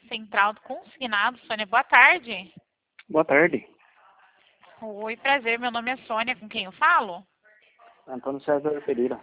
Central do Consignado. Sônia, boa tarde. Boa tarde. Oi, prazer. Meu nome é Sônia. Com quem eu falo? Antônio César Pereira.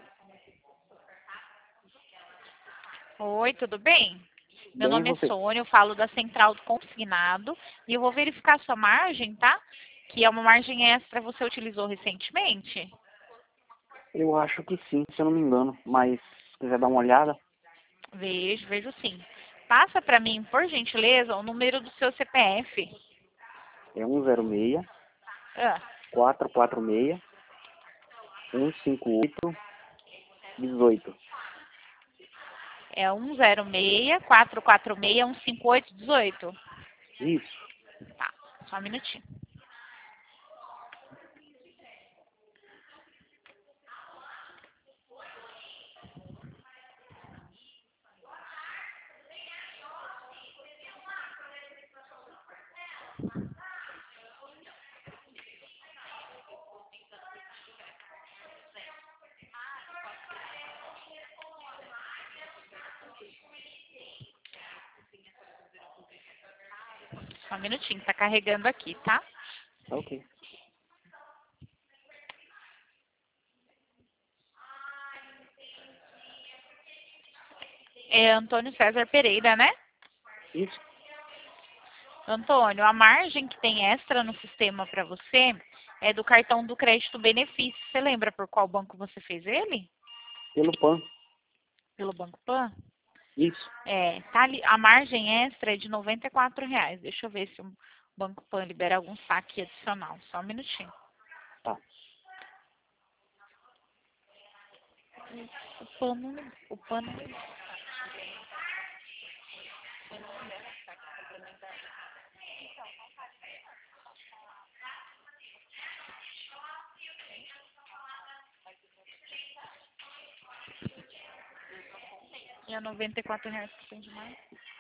Oi, tudo bem? Meu Bem, nome é você? Sônia, eu falo da Central do Consignado e eu vou verificar sua margem, tá? Que é uma margem extra que você utilizou recentemente. Eu acho que sim, se eu não me engano. Mas se quiser dar uma olhada, Vejo sim. Passa para mim, por gentileza, o número do seu CPF. é 106 Ah, 446 158 18. é 106-446-158-18. Isso. Tá, só um minutinho. Só um minutinho, tá carregando aqui, tá? Tá ok. É Antônio César Pereira, né? Isso. Antônio, a margem que tem extra no sistema para você é do cartão do crédito benefício. Você lembra por qual banco você fez ele? Pelo PAN. Pelo Banco Pan? Isso. É, tá ali, a margem extra é de R$ 94. Deixa eu ver se o Banco Pan libera algum saque adicional. Só um minutinho. Tá. O Pan não. E é R$ 94 que tem de mais.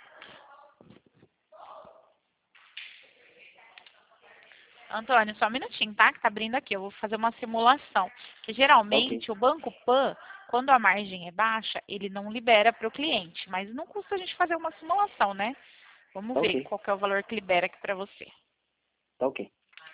Antônio, só um minutinho, tá? Que tá abrindo aqui. Eu vou fazer uma simulação. Que Tá ok. geralmente o Banco Pan, quando a margem é baixa, ele não libera para o cliente. Mas não custa a gente fazer uma simulação, né? Vamos Tá ver ok. qual que é o valor que libera aqui para você. Tá ok.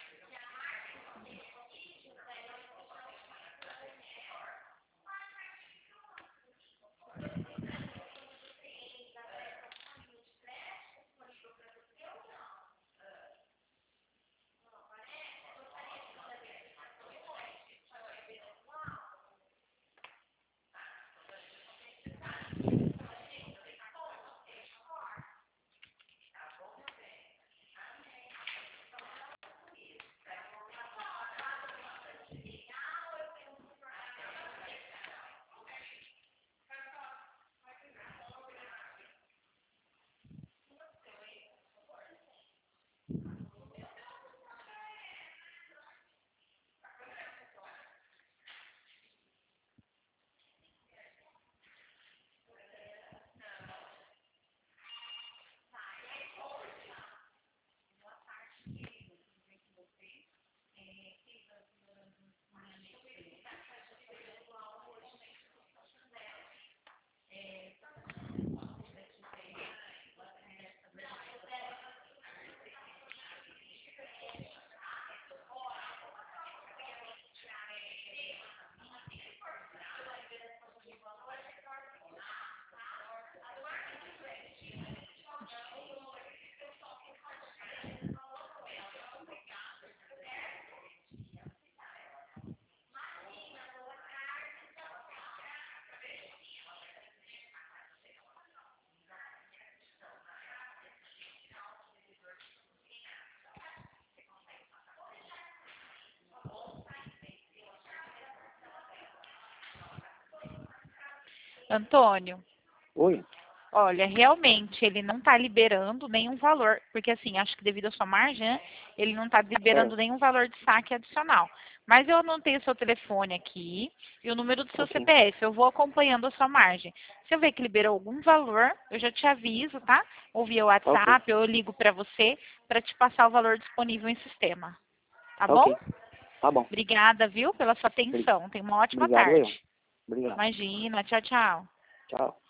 Antônio, Oi. olha, realmente ele não está liberando nenhum valor, porque assim, acho que devido à sua margem, né, ele não está liberando Certo. nenhum valor de saque adicional. Mas eu anotei o seu telefone aqui e o número do Tá seu ok. CPF. Eu vou acompanhando a sua margem. Se eu ver que liberou algum valor, eu já te aviso, tá? Ou via Tá ok. WhatsApp, ou eu ligo para você para te passar o valor disponível em sistema. Tá Tá bom? ok. Tá bom. Obrigada, viu, pela sua Bri- atenção. Tenha uma ótima Obrigado eu. tarde. Obrigado. Imagina. Tchau, tchau. Tchau.